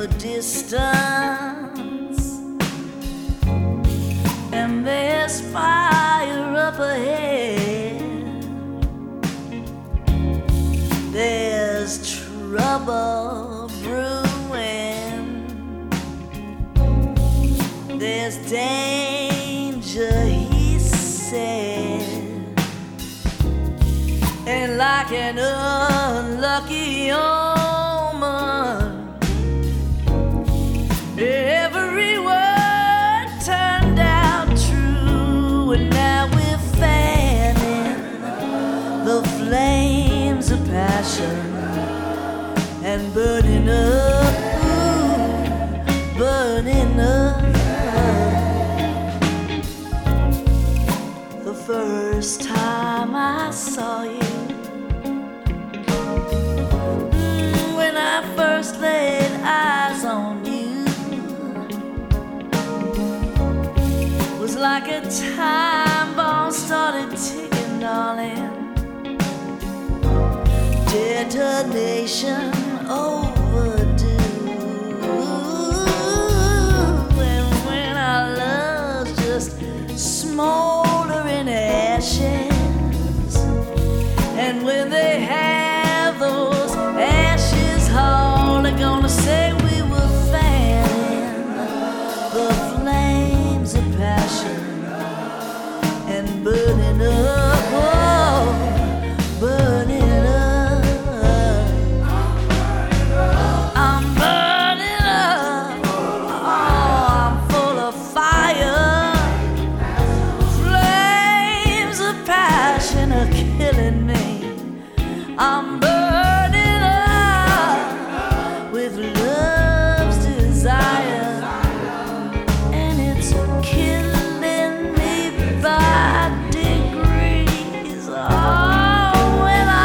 a distance, and there's fire up ahead. There's trouble brewing. There's danger, he said. And like an unlucky omen, every word turned out true. And now we're fanning the flames of passion and burning up, burning up. The first time I saw you, when I first laid eyes on you, was like a time bomb started ticking, darling. Detonation overdue. And when our love's just smoldering ashes, and when they have those ashes hauled, they're gonna say we were fanning the flames of passion and burning up, oh, burning up. I'm burning up, oh, I'm full of fire. Flames of passion are killing me. I'm burning up with love's desire, and it's killing me by degrees. Oh, when I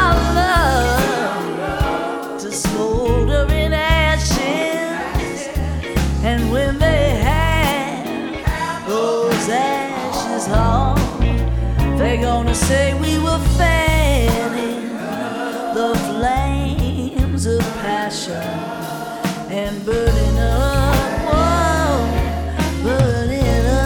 love to smolder in ashes, and when they have those ashes hard, they're gonna say we were fanning the flames of passion and burning up, whoa, burning up.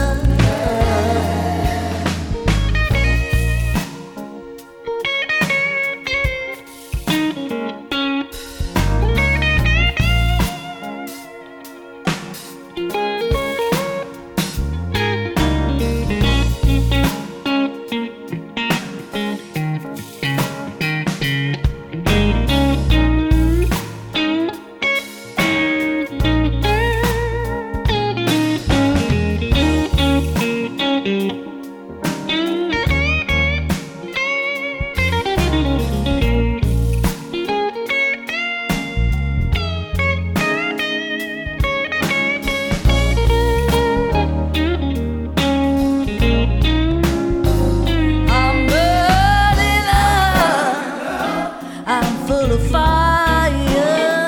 Full of fire,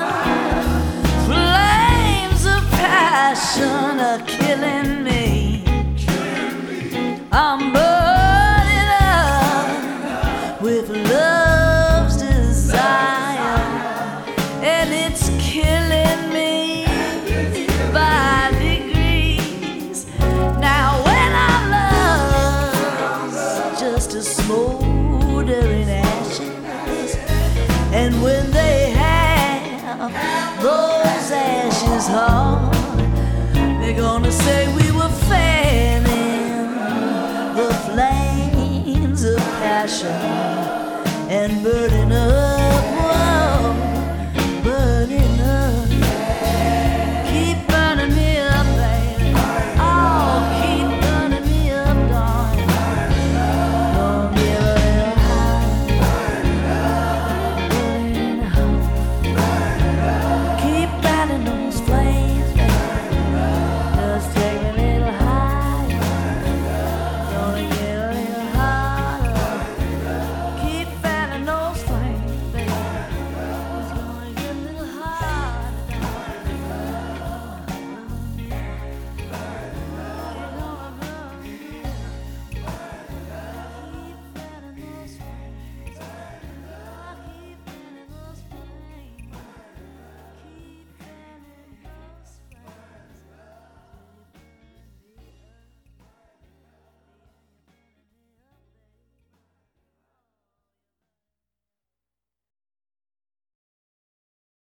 flames of passion are killing me. I'm burning up with love's desire, and it's killing me by degrees. Now when our love's just a smoldering ashes, and when they have those ashes hard, they're gonna say we were fanning the flames of passion and burning up.